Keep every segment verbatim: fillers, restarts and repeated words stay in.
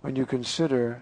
when you consider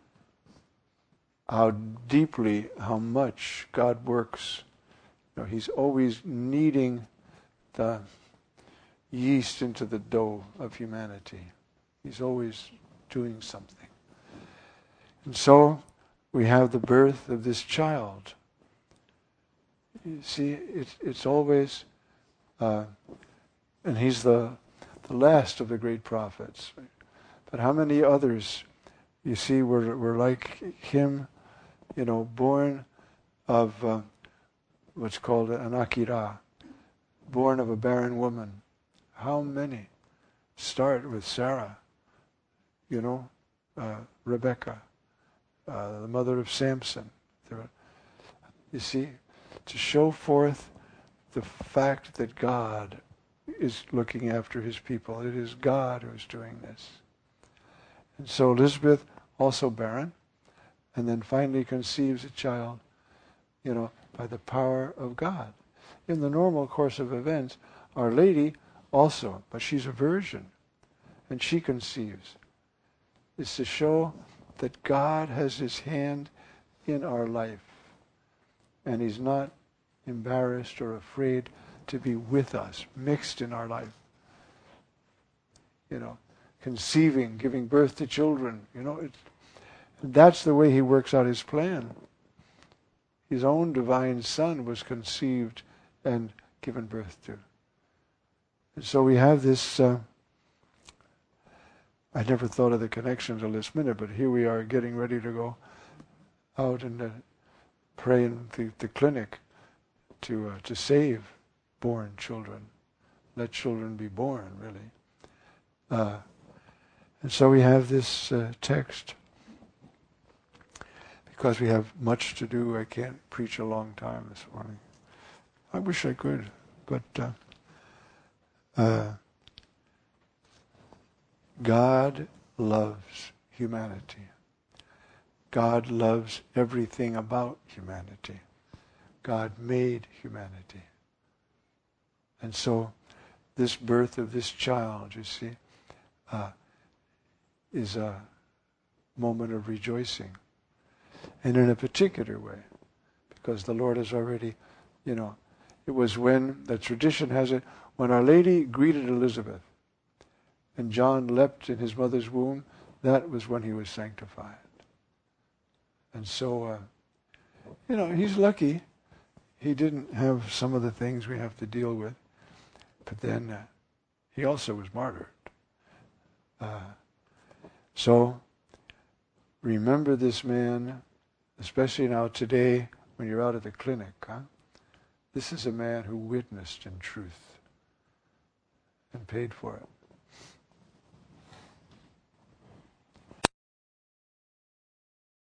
how deeply, how much God works, you know, He's always kneading the yeast into the dough of humanity. He's always doing something. And so we have the birth of this child. You see, it's, it's always, uh, and he's the, the last of the great prophets. But how many others, you see, were, were like him, you know, born of uh, what's called an akira, born of a barren woman. How many start with Sarah, you know, uh, Rebecca, uh, the mother of Samson. There, you see, to show forth the fact that God is looking after His people. It is God who is doing this. And so Elizabeth, also barren, and then finally conceives a child, you know, by the power of God. In the normal course of events, Our Lady also, but she's a virgin, and she conceives. It's to show that God has His hand in our life, and He's not embarrassed or afraid to be with us, mixed in our life. You know, conceiving, giving birth to children. You know, it's, that's the way He works out His plan. His own divine Son was conceived and given birth to. And so we have this, uh, I never thought of the connection until this minute, but here we are getting ready to go out and uh, pray in the, the clinic to uh, to save born children. Let children be born, really. Uh, and so we have this uh, text. Because we have much to do, I can't preach a long time this morning. I wish I could, but uh, uh, God loves humanity. God loves everything about humanity. God made humanity. And so this birth of this child, you see, uh, is a moment of rejoicing. And in a particular way, because the Lord has already, you know, it was when, the tradition has it, when Our Lady greeted Elizabeth and John leapt in his mother's womb, that was when he was sanctified. And so, uh, you know, he's lucky he didn't have some of the things we have to deal with, but then uh, he also was martyred. Uh, so, remember this man, especially now today when you're out at the clinic, huh? This is a man who witnessed in truth and paid for it.